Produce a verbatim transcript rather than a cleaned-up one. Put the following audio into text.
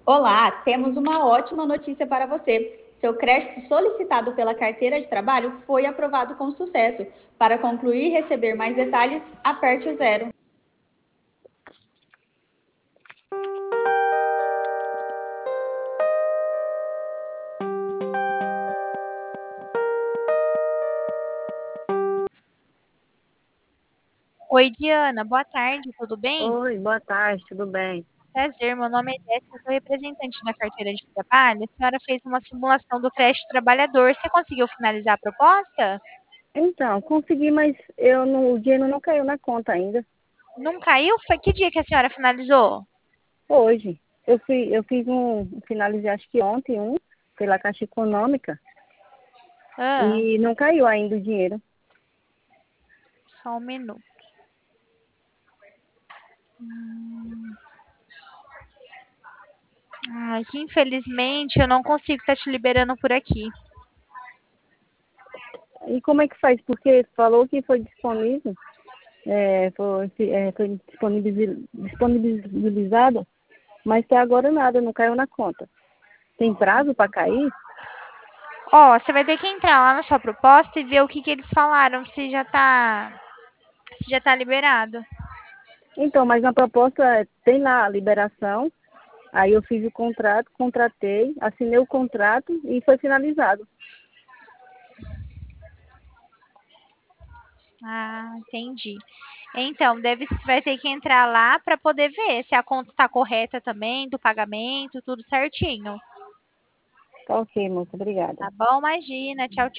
Olá, temos uma ótima notícia para você. Seu crédito solicitado pela carteira de trabalho foi aprovado com sucesso. Para concluir e receber mais detalhes, aperte o zero. Oi, Diana, boa tarde, tudo bem? Oi, boa tarde, tudo bem? Prazer, meu nome é Jéssica, sou representante da carteira de trabalho. A senhora fez uma simulação do crédito trabalhador. Você conseguiu finalizar a proposta? Então, consegui, mas eu não, o dinheiro não caiu na conta ainda. Não caiu? Foi que dia que a senhora finalizou? Hoje, eu, fui, eu fiz um, finalizei acho que ontem um, pela Caixa Econômica, Ah, e não caiu ainda o dinheiro. só um minuto. Hum, ai, que infelizmente eu não consigo estar te liberando por aqui. E como é que faz? Porque falou que foi disponível, é, foi, é, foi disponibiliz- disponibilizado, mas até agora nada, não caiu na conta. Tem prazo para cair? Ó, você vai ter que entrar lá na sua proposta e ver o que que eles falaram, se já tá, se já tá liberado. Então, mas na proposta é, tem lá a liberação. Aí eu fiz o contrato, contratei, assinei o contrato e foi finalizado. Ah, entendi. Então, deve, vai ter que entrar lá para poder ver se a conta está correta também, do pagamento, tudo certinho. Tá ok, moça, obrigada. Tá bom? Imagina. Tchau,